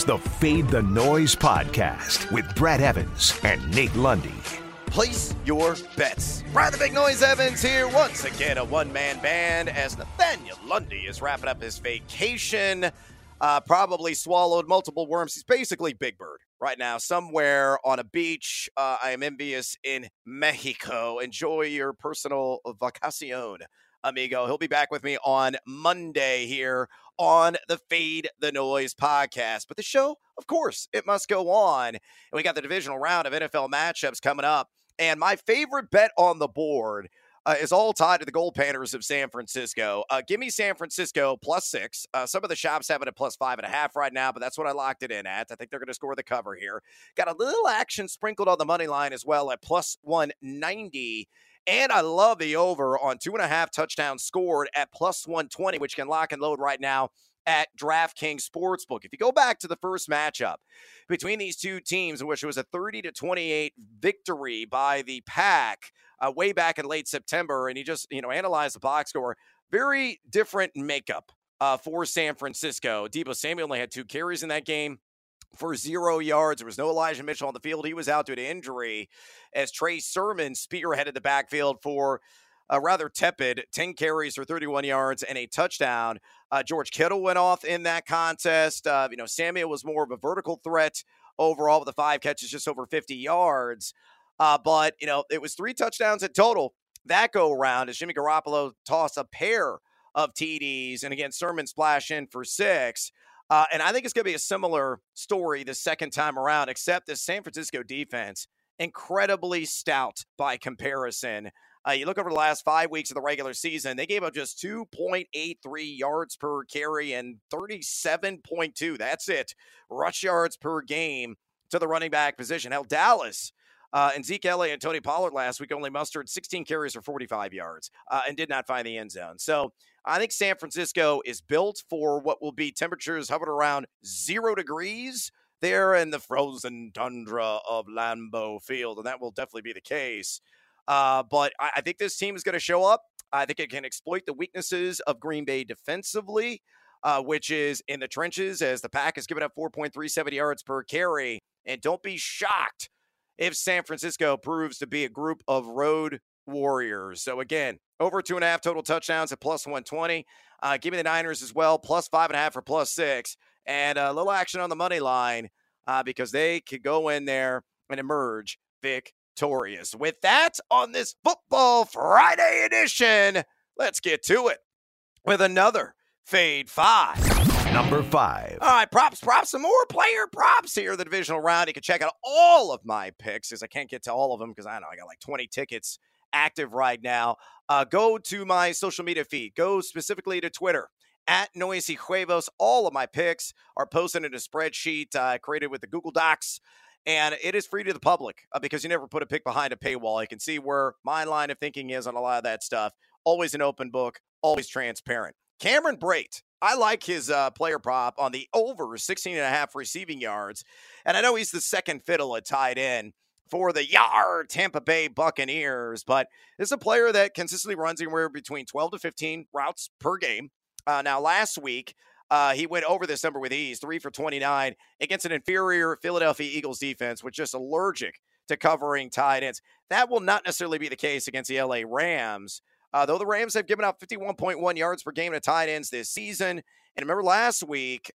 the Fade the Noise podcast with Brad Evans and Nate Lundy. Place your bets. Brad the Big Noise Evans here, once again a one-man band as Nathaniel Lundy is wrapping up his vacation. Probably swallowed multiple worms. He's basically Big Bird right now, somewhere on a beach. I am envious in Mexico. Enjoy your personal vacacion, amigo. He'll be back with me on Monday here on the Fade the Noise podcast. But the show, of course, it must go on. And we got the divisional round of NFL matchups coming up. And my favorite bet on the board is all tied to the Gold Panthers of San Francisco. Give me San Francisco +6. Some of the shops have it at +5.5 right now, but that's what I locked it in at. I think they're going to score the cover here. Got a little action sprinkled on the money line as well at +190. And I love the over on 2.5 touchdowns scored at +120, which can lock and load right now at DraftKings Sportsbook. If you go back to the first matchup between these two teams, in which it was a 30-28 victory by the Pack way back in late September, and you just, analyze the box score, very different makeup for San Francisco. Deebo Samuel only had 2 carries in that game for 0 yards. There was no Elijah Mitchell on the field. He was out due to injury as Trey Sermon spearheaded the backfield for a rather tepid 10 carries for 31 yards and a touchdown. George Kittle went off in that contest. Samuel was more of a vertical threat overall with the 5 catches, just over 50 yards. But it was 3 touchdowns in total that go around as Jimmy Garoppolo tossed a pair of TDs. And again, Sermon splash in for 6. And I think it's going to be a similar story the second time around, except the San Francisco defense, incredibly stout by comparison. You look over the last 5 weeks of the regular season, they gave up just 2.83 yards per carry and 37.2. That's it. Rush yards per game to the running back position. Hell, Dallas and Zeke Elliott and Tony Pollard last week only mustered 16 carries for 45 yards and did not find the end zone. So I think San Francisco is built for what will be temperatures hovering around 0 degrees there in the frozen tundra of Lambeau Field, and that will definitely be the case. But I think this team is going to show up. I think it can exploit the weaknesses of Green Bay defensively, which is in the trenches, as the Pack has given up 4.37 yards per carry. And don't be shocked if San Francisco proves to be a group of road warriors. So again, over 2.5 total touchdowns at +120. Give me the Niners as well, +5.5 for +6. And a little action on the money line because they could go in there and emerge victorious. With that, on this Football Friday edition, let's get to it with another Fade 5. Number 5. All right, props, some more player props here in the divisional round. You can check out all of my picks, as I can't get to all of them because I got like 20 tickets active right now. Go to my social media feed. Go specifically to Twitter, at Noisy Huevos. All of my picks are posted in a spreadsheet created with the Google Docs. And it is free to the public because you never put a pick behind a paywall. You can see where my line of thinking is on a lot of that stuff. Always an open book, always transparent. Cameron Brate, I like his player prop on the over 16.5 receiving yards. And I know he's the second fiddle at tight end for the Tampa Bay Buccaneers. But this is a player that consistently runs anywhere between 12 to 15 routes per game. Now, last week, he went over this number with ease, 3 for 29 against an inferior Philadelphia Eagles defense, which is just allergic to covering tight ends. That will not necessarily be the case against the LA Rams, though the Rams have given out 51.1 yards per game to tight ends this season. And remember last week,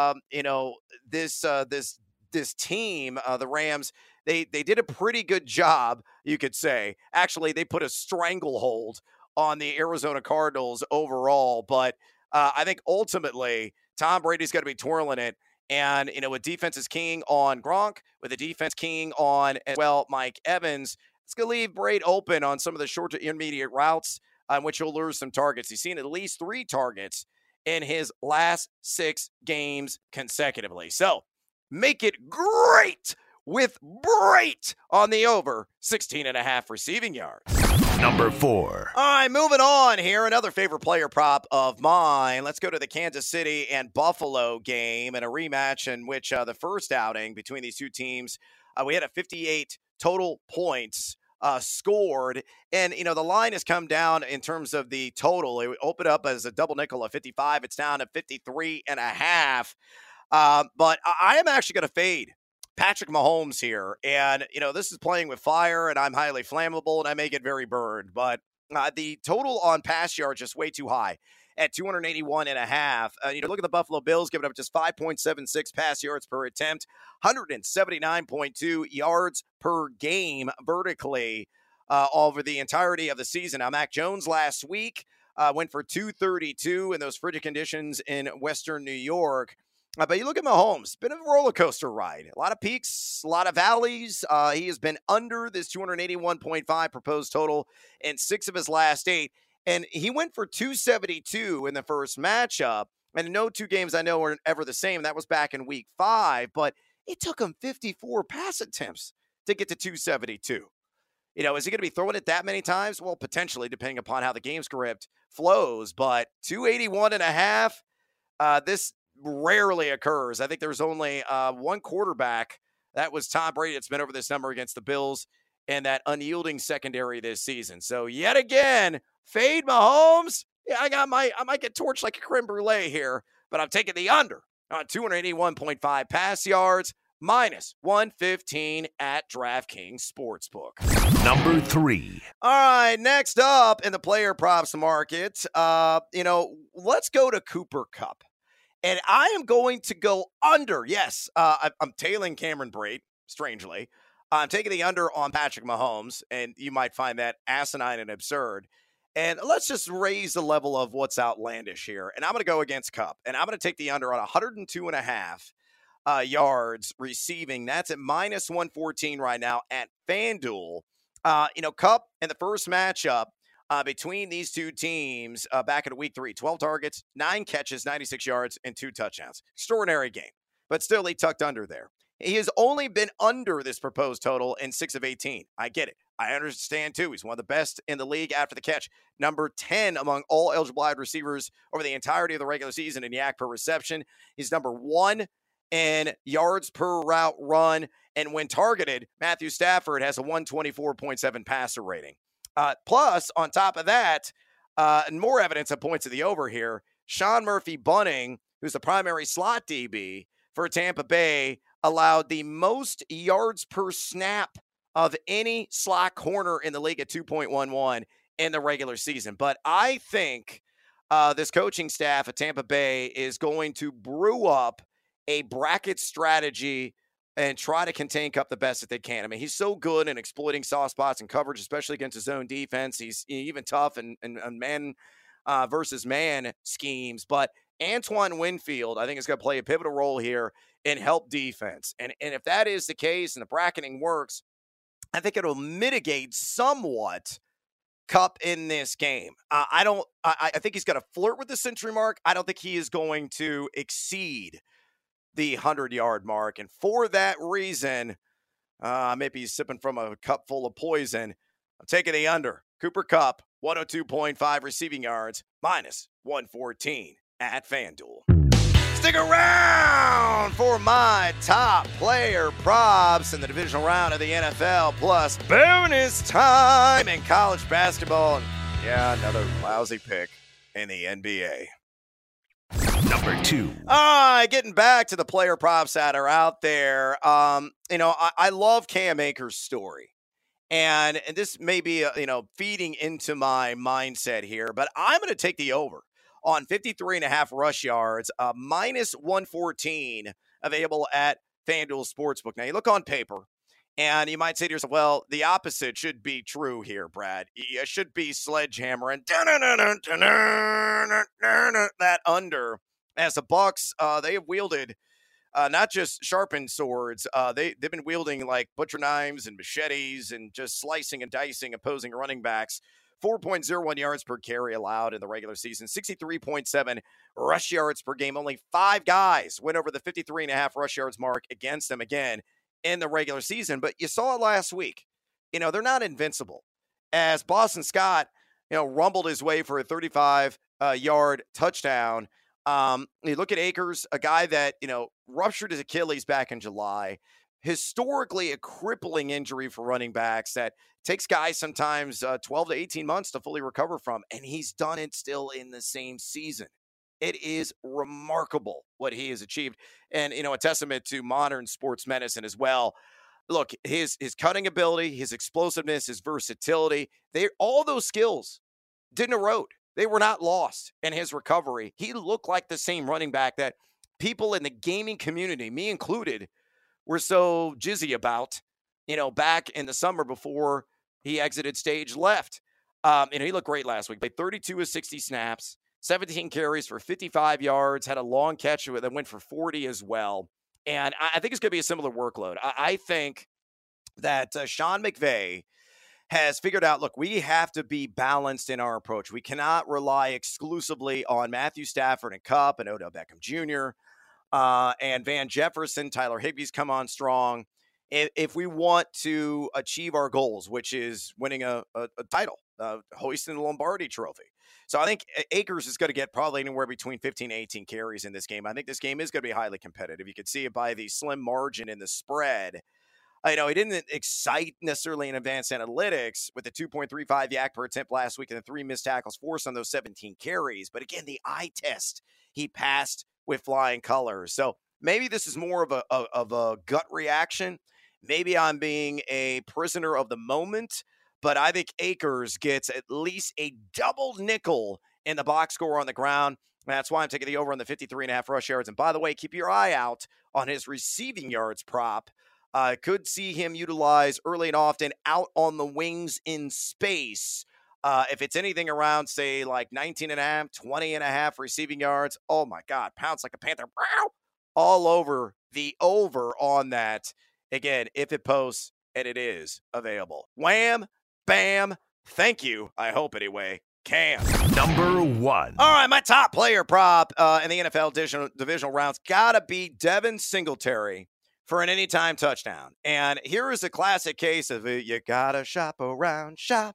this team, the Rams, they did a pretty good job, you could say. Actually, they put a stranglehold on the Arizona Cardinals overall, but I think ultimately Tom Brady's going to be twirling it. And, with defense is king on Gronk, with the defense king on, as well, Mike Evans, it's going to leave Brady open on some of the short to intermediate routes on which he'll lose some targets. He's seen at least 3 targets in his last 6 games consecutively. So make it great with Brate on the over 16.5 receiving yards. Number 4. All right, moving on here. Another favorite player prop of mine. Let's go to the Kansas City and Buffalo game and a rematch in which the first outing between these two teams, we had a 58 total points scored. And, the line has come down in terms of the total. It opened up as a double nickel of 55. It's down to 53.5. But I am actually going to fade Patrick Mahomes here. And, this is playing with fire, and I'm highly flammable, and I may get very burned. But the total on pass yards just way too high at 281.5. Look at the Buffalo Bills giving up just 5.76 pass yards per attempt, 179.2 yards per game vertically over the entirety of the season. Now, Mac Jones last week went for 232 in those frigid conditions in Western New York. But you look at Mahomes, been a roller coaster ride. A lot of peaks, a lot of valleys. He has been under this 281.5 proposed total in 6 of his last 8. And he went for 272 in the first matchup. And no 2 games I know are ever the same. That was back in week 5. But it took him 54 pass attempts to get to 272. Is he going to be throwing it that many times? Well, potentially, depending upon how the game script flows. But 281.5, this rarely occurs. I think there's only one quarterback. That was Tom Brady. It's been over this number against the Bills and that unyielding secondary this season. So yet again, fade Mahomes. Yeah, I might get torched like a creme brulee here, but I'm taking the under on 281.5 pass yards, minus 115 at DraftKings Sportsbook. Number 3. All right, next up in the player props market, let's go to Cooper Kupp. And I am going to go under. Yes, I'm tailing Cameron Brate, strangely. I'm taking the under on Patrick Mahomes, and you might find that asinine and absurd. And let's just raise the level of what's outlandish here. And I'm going to go against Kupp, and I'm going to take the under on 102.5 yards receiving. That's at minus 114 right now at FanDuel. Kupp in the first matchup, between these two teams back in week 3, 12 targets, 9 catches, 96 yards, and 2 touchdowns. Extraordinary game, but still he tucked under there. He has only been under this proposed total in 6 of 18. I get it. I understand, too. He's one of the best in the league after the catch. Number 10 among all eligible wide receivers over the entirety of the regular season in YAC per reception. He's number 1 in yards per route run. And when targeted, Matthew Stafford has a 124.7 passer rating. Plus, on top of that, and more evidence that points to the over here, Sean Murphy-Bunting, who's the primary slot DB for Tampa Bay, allowed the most yards per snap of any slot corner in the league at 2.11 in the regular season. But I think this coaching staff at Tampa Bay is going to brew up a bracket strategy and try to contain Kupp the best that they can. I mean, he's so good in exploiting soft spots and coverage, especially against his own defense. He's even tough and man versus man schemes. But Antoine Winfield, I think, is going to play a pivotal role here and help defense. And if that is the case and the bracketing works, I think it'll mitigate somewhat Kupp in this game. I think he's going to flirt with the century mark. I don't think he is going to exceed the 100-yard mark. And for that reason, maybe he's sipping from a cup full of poison. I'm taking the under. Cooper Kupp, 102.5 receiving yards, minus 114 at FanDuel. Stick around for my top player props in the divisional round of the NFL, plus bonus time in college basketball. And yeah, another lousy pick in the NBA. Number 2. All right, getting back to the player props that are out there. I love Cam Akers' story. And this may be, feeding into my mindset here, but I'm going to take the over on 53.5 rush yards, minus 114 available at FanDuel Sportsbook. Now, you look on paper, and you might say to yourself, well, the opposite should be true here, Brad. You should be sledgehammering that under. As the Bucs, they have wielded not just sharpened swords. They've been wielding like butcher knives and machetes and just slicing and dicing opposing running backs. 4.01 yards per carry allowed in the regular season, 63.7 rush yards per game. Only 5 guys went over the 53.5 rush yards mark against them again in the regular season. But you saw it last week. They're not invincible. As Boston Scott, rumbled his way for a 35-yard touchdown. You look at Akers, a guy that, ruptured his Achilles back in July. Historically a crippling injury for running backs that takes guys sometimes 12 to 18 months to fully recover from, and he's done it still in the same season. It is remarkable what he has achieved. And, a testament to modern sports medicine as well. Look, his cutting ability, his explosiveness, his versatility, all those skills didn't erode. They were not lost in his recovery. He looked like the same running back that people in the gaming community, me included, were so jizzy about, back in the summer before he exited stage left. He looked great last week. Played 32 of 60 snaps, 17 carries for 55 yards, had a long catch that went for 40 as well. And I think it's going to be a similar workload. I think that Sean McVay has figured out, look, we have to be balanced in our approach. We cannot rely exclusively on Matthew Stafford and Kupp and Odell Beckham Jr. And Van Jefferson. Tyler Higbee's come on strong. If we want to achieve our goals, which is winning a title, hoisting the Lombardi Trophy. So I think Akers is going to get probably anywhere between 15 and 18 carries in this game. I think this game is going to be highly competitive. You can see it by the slim margin in the spread. He didn't excite necessarily in advanced analytics with the 2.35 yak per attempt last week and the 3 missed tackles forced on those 17 carries. But again, the eye test, he passed with flying colors. So maybe this is more of a gut reaction. Maybe I'm being a prisoner of the moment, but I think Akers gets at least a double nickel in the box score on the ground. That's why I'm taking the over on the 53.5 rush yards. And by the way, keep your eye out on his receiving yards prop. Could see him utilize early and often out on the wings in space. If it's anything around, say, like 19.5, 20.5 receiving yards, oh my God, pounce like a panther. All over the over on that. Again, if it posts, and it is available. Wham, bam, thank you. I hope anyway. Cam. Number 1. All right, my top player prop in the NFL divisional rounds got to be Devin Singletary for an anytime touchdown. And here is a classic case of you gotta shop around, shop.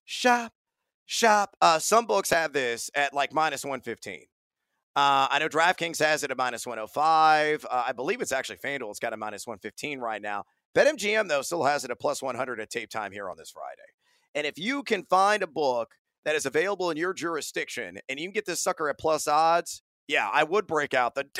Some books have this at like minus 115. I know DraftKings has it at minus 105. I believe it's actually FanDuel. It's got a minus 115 right now. BetMGM, though, still has it at plus 100 at tape time here on this Friday. And if you can find a book that is available in your jurisdiction and you can get this sucker at plus odds, yeah, I would break out the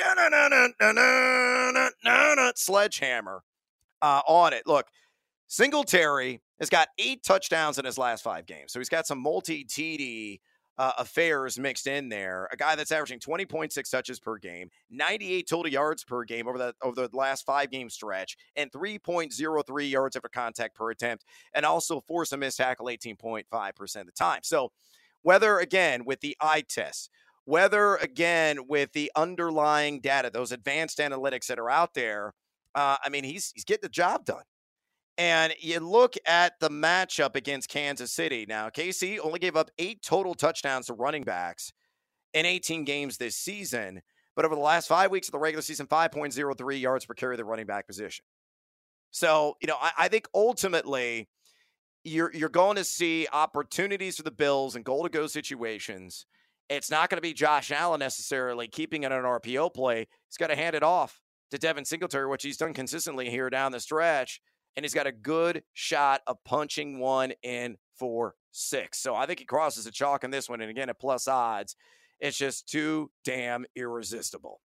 sledgehammer on it. Look, Singletary has got 8 touchdowns in his last 5 games. So he's got some multi-TD affairs mixed in there. A guy that's averaging 20.6 touches per game, 98 total yards per game over the last 5-game stretch, and 3.03 yards after contact per attempt, and also force a missed tackle 18.5% of the time. So whether, again, with the eye test, whether, again, with the underlying data, those advanced analytics that are out there, he's getting the job done. And you look at the matchup against Kansas City. Now, KC only gave up 8 total touchdowns to running backs in 18 games this season. But over the last 5 weeks of the regular season, 5.03 yards per carry the running back position. So, I think ultimately you're going to see opportunities for the Bills in goal-to-go situations. It's not going to be Josh Allen necessarily keeping it an RPO play. He's got to hand it off to Devin Singletary, which he's done consistently here down the stretch. And he's got a good shot of punching one in for 6. So I think he crosses the chalk in this one. And again, at plus odds, it's just too damn irresistible.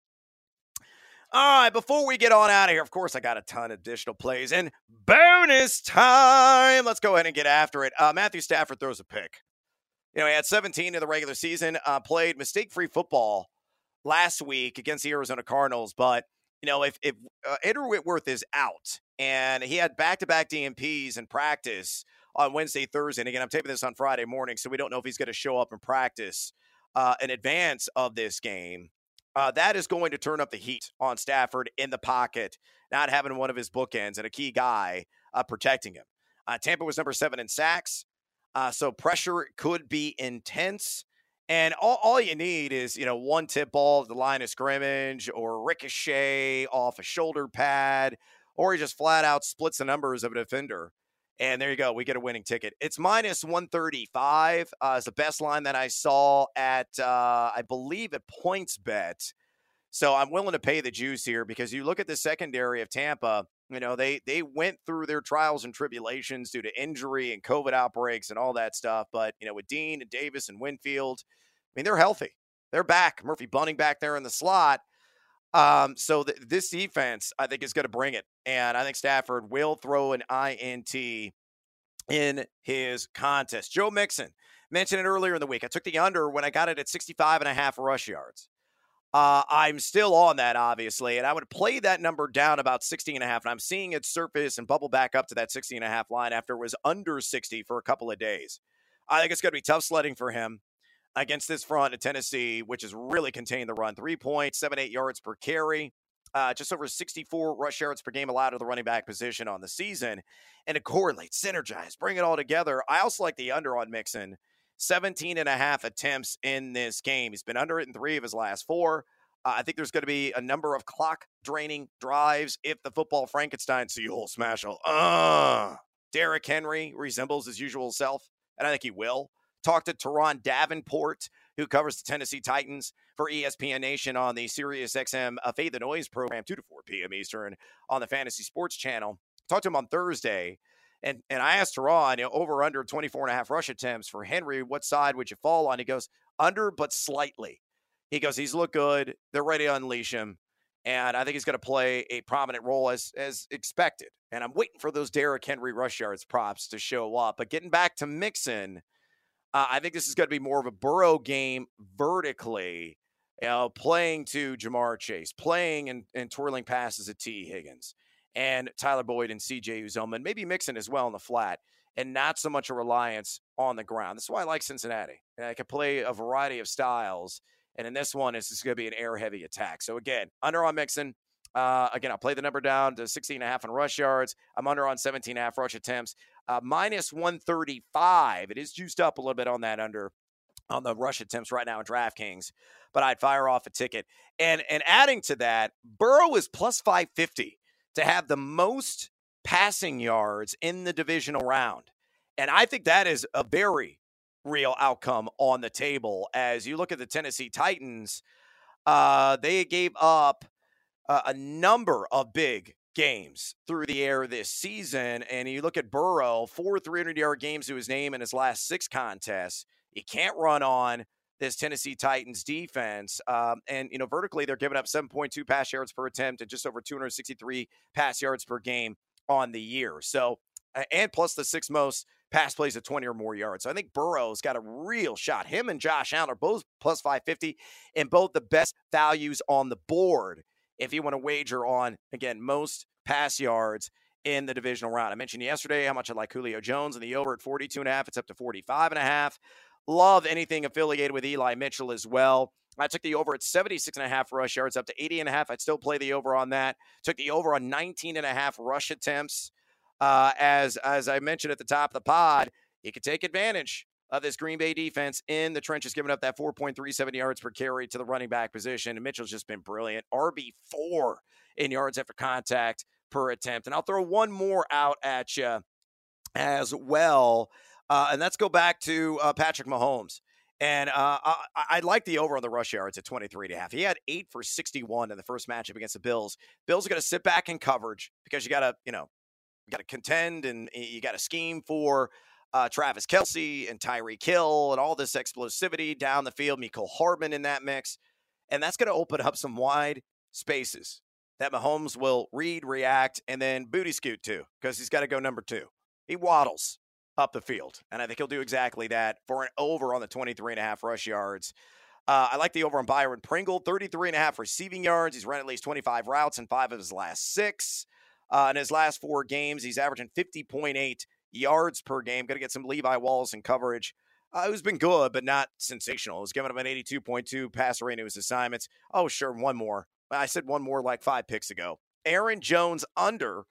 All right, before we get on out of here, of course, I got a ton of additional plays and bonus time. Let's go ahead and get after it. Matthew Stafford throws a pick. He had 17 in the regular season, played mistake-free football last week against the Arizona Cardinals. But, if Andrew Whitworth is out, and he had back-to-back DNPs in practice on Wednesday, Thursday. And again, I'm taping this on Friday morning, so we don't know if he's going to show up in practice in advance of this game. That is going to turn up the heat on Stafford in the pocket, not having one of his bookends and a key guy protecting him. Tampa was number 7 in sacks, so pressure could be intense. And all you need is, one tip ball at the line of scrimmage or ricochet off a shoulder pad, or he just flat out splits the numbers of a defender. And there you go. We get a winning ticket. It's minus 135 is the best line that I saw at, I believe, at PointsBet. So I'm willing to pay the juice here because you look at the secondary of Tampa, they went through their trials and tribulations due to injury and COVID outbreaks and all that stuff. But, with Dean and Davis and Winfield, they're healthy. They're back. Murphy Bunting back there in the slot. So this defense, I think, is going to bring it. And I think Stafford will throw an INT in his contest. Joe Mixon mentioned it earlier in the week. I took the under when I got it at 65.5 rush yards. I'm still on that, obviously, and I would play that number down about 60.5, and I'm seeing it surface and bubble back up to that 60.5 line after it was under 60 for a couple of days. I think it's going to be tough sledding for him against this front of Tennessee, which has really contained the run. 3.78 yards per carry, just over 64 rush yards per game allowed to the running back position on the season. And to correlate, synergize, bring it all together. I also like the under on Mixon. 17.5 attempts in this game. He's been under it in 3 of his last 4. I think there's going to be a number of clock-draining drives if the football Frankenstein smash. Derrick Henry resembles his usual self, and I think he will. Talk to Teron Davenport, who covers the Tennessee Titans for ESPN Nation on the SiriusXM Fade the Noise program, 2 to 4 p.m. Eastern on the Fantasy Sports Channel. Talked to him on Thursday. And I asked Teron, over under 24.5 rush attempts for Henry, what side would you fall on? He goes, under, but slightly. He goes, he's looked good. They're ready to unleash him. And I think he's going to play a prominent role as expected. And I'm waiting for those Derrick Henry rush yards props to show up. But getting back to Mixon, I think this is going to be more of a Burrow game vertically, playing to Jamar Chase, playing and twirling passes at T. Higgins and Tyler Boyd and C.J. Uzomah, and maybe Mixon as well in the flat, and not so much a reliance on the ground. That's why I like Cincinnati. I can play a variety of styles, and in this one, it's just going to be an air-heavy attack. So, again, under on Mixon. Again, I'll play the number down to 16.5 on rush yards. I'm under on 17.5 rush attempts. Minus 135. It is juiced up a little bit on that under on the rush attempts right now in DraftKings, but I'd fire off a ticket. And adding to that, Burrow is plus 550 to have the most passing yards in the divisional round. And I think that is a very real outcome on the table. As you look at the Tennessee Titans, they gave up a number of big games through the air this season. And you look at Burrow, 4 300-yard games to his name in his last 6 contests. You can't run on this Tennessee Titans defense. And vertically, they're giving up 7.2 pass yards per attempt and just over 263 pass yards per game on the year. So, and plus the 6th most pass plays of 20 or more yards. So I think Burrow's got a real shot. Him and Josh Allen are both plus 550 and both the best values on the board if you want to wager on, again, most pass yards in the divisional round. I mentioned yesterday how much I like Julio Jones and the over at 42.5. It's up to 45.5. Love anything affiliated with Eli Mitchell as well. I took the over at 76.5 rush yards, up to 80.5. I'd still play the over on that. Took the over on 19.5 rush attempts. As I mentioned at the top of the pod, you could take advantage of this Green Bay defense in the trenches, giving up that 4.37 yards per carry to the running back position. And Mitchell's just been brilliant. RB4 in yards after contact per attempt. And I'll throw one more out at you as well. And let's go back to Patrick Mahomes. And I like the over on the rush yards at 23.5. He had 8 for 61 in the first matchup against the Bills. Bills are going to sit back in coverage because you got to contend and you got to scheme for Travis Kelce and Tyreek Hill and all this explosivity down the field. Mecole Hardman in that mix. And that's going to open up some wide spaces that Mahomes will read, react, and then booty scoot to because he's got to go number 2. He waddles up the field, and I think he'll do exactly that for an over on the 23.5 rush yards. I like the over on Byron Pringle, 33.5 receiving yards. He's run at least 25 routes in 5 of his last 6. In his last 4 games, he's averaging 50.8 yards per game. Going to get some Levi Wallace in coverage. Who's been good, but not sensational. He's giving up an 82.2 passer rating to his assignments. Oh, sure, one more. I said one more like 5 picks ago. Aaron Jones under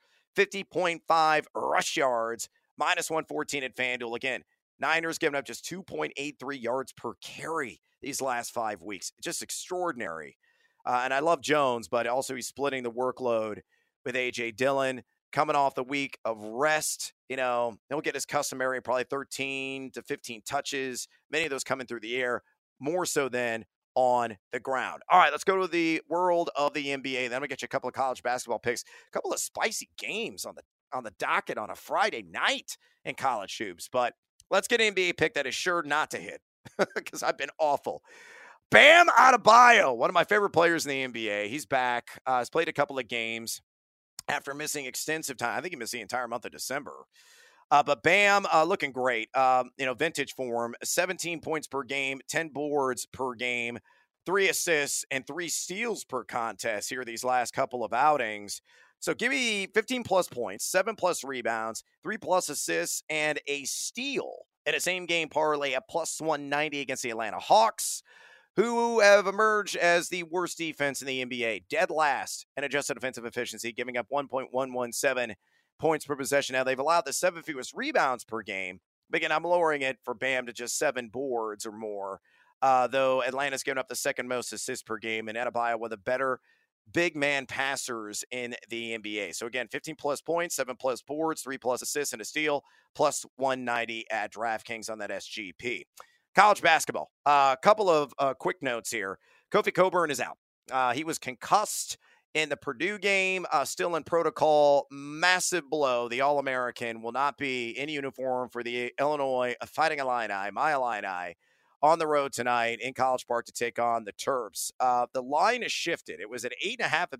50.5 rush yards. Minus 114 at FanDuel. Again, Niners giving up just 2.83 yards per carry these last 5 weeks. Just extraordinary. And I love Jones, but also he's splitting the workload with A.J. Dillon. Coming off the week of rest, he'll get his customary probably 13 to 15 touches. Many of those coming through the air, more so than on the ground. All right, let's go to the world of the NBA. Then we'll get you a couple of college basketball picks, a couple of spicy games on the docket on a Friday night in college hoops. But let's get an NBA pick that is sure not to hit because I've been awful. Bam Adebayo, one of my favorite players in the NBA. He's back. He's played a couple of games after missing extensive time. I think he missed the entire month of December. But Bam, looking great. Vintage form, 17 points per game, 10 boards per game, 3 assists, and 3 steals per contest here these last couple of outings. So give me 15-plus points, 7-plus rebounds, 3-plus assists, and a steal in a same-game parlay at plus 190 against the Atlanta Hawks, who have emerged as the worst defense in the NBA, dead last in adjusted defensive efficiency, giving up 1.117 points per possession. Now, they've allowed the 7 fewest rebounds per game. But again, I'm lowering it for Bam to just 7 boards or more, though Atlanta's given up the second most assists per game, and Adebayo one of the better big man passers in the NBA. So again, 15-plus points, 7-plus boards, 3-plus assists, and a steal, plus 190 at DraftKings on that SGP. College basketball. A couple of quick notes here. Kofi Cockburn is out. He was concussed in the Purdue game, still in protocol. Massive blow. The All-American will not be in uniform for the Illinois Fighting Illini, my Illini, on the road tonight in College Park to take on the Terps. The line has shifted. It was at 8.5 at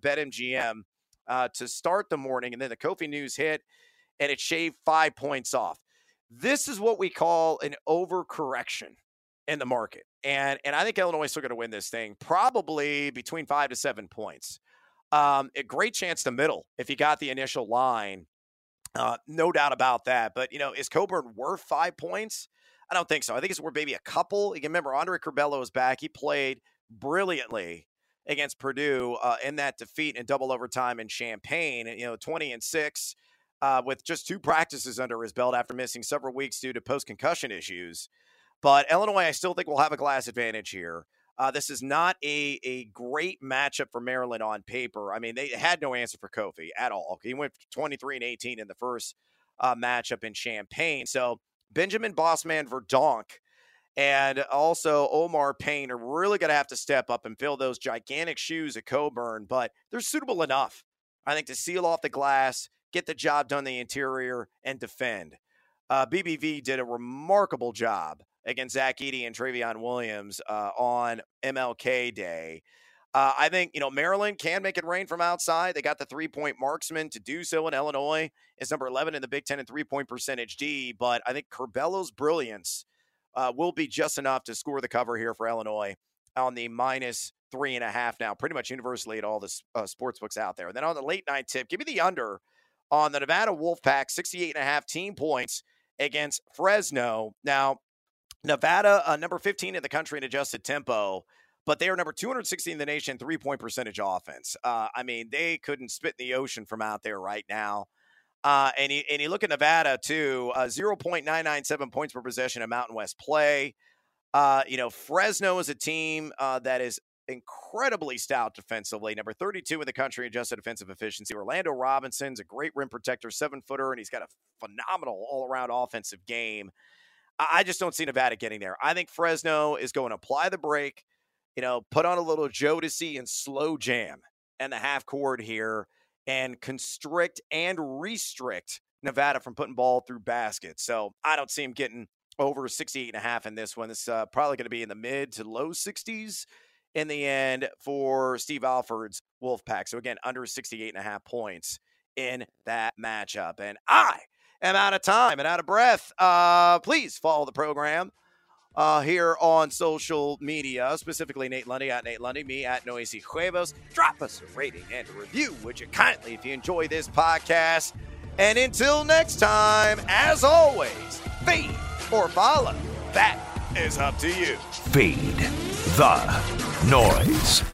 BetMGM to start the morning, and then the Kofi news hit, and it shaved 5 points off. This is what we call an overcorrection in the market. And I think Illinois is still going to win this thing, probably between 5 to 7 points. A great chance to middle if you got the initial line. No doubt about that. But, is Cockburn worth 5 points? I don't think so. I think it's worth maybe a couple. You can remember Andre Curbelo is back. He played brilliantly against Purdue in that defeat in double overtime in Champaign, 20-6 with just 2 practices under his belt after missing several weeks due to post-concussion issues. But Illinois, I still think will have a glass advantage here. This is not a great matchup for Maryland on paper. I mean, they had no answer for Kofi at all. He went 23-18 in the first matchup in Champaign. So Benjamin Bossman Verdonk and also Omar Payne are really going to have to step up and fill those gigantic shoes of Cockburn, but they're suitable enough, I think, to seal off the glass, get the job done in the interior, and defend. BBV did a remarkable job against Zach Edey and Travion Williams on MLK Day. I think, Maryland can make it rain from outside. They got the 3-point marksman to do so in Illinois. It's number 11 in the Big Ten in 3-point percentage D, but I think Curbelo's brilliance will be just enough to score the cover here for Illinois on the minus 3.5 now, pretty much universally at all the sports books out there. And then on the late night tip, give me the under on the Nevada Wolfpack, 68.5 team points against Fresno. Now, Nevada, number 15 in the country in adjusted tempo, but they are number 260 in the nation, 3-point percentage offense. They couldn't spit in the ocean from out there right now. And you look at Nevada, too, 0.997 points per possession in Mountain West play. Fresno is a team that is incredibly stout defensively, number 32 in the country adjusted defensive efficiency. Orlando Robinson's a great rim protector, 7-footer, and he's got a phenomenal all-around offensive game. I just don't see Nevada getting there. I think Fresno is going to apply the break, put on a little Jodeci and slow jam in the half court here and constrict and restrict Nevada from putting ball through baskets. So I don't see him getting over 68.5 in this one. It's probably going to be in the mid to low 60s in the end for Steve Alford's Wolfpack. So again, under 68.5 points in that matchup. And I am out of time and out of breath. Please follow the program here on social media, specifically Nate Lundy at Nate Lundy, me at Noisy Huevos. Drop us a rating and a review, would you kindly, if you enjoy this podcast. And until next time, as always, feed or follow. That is up to you. Feed the noise.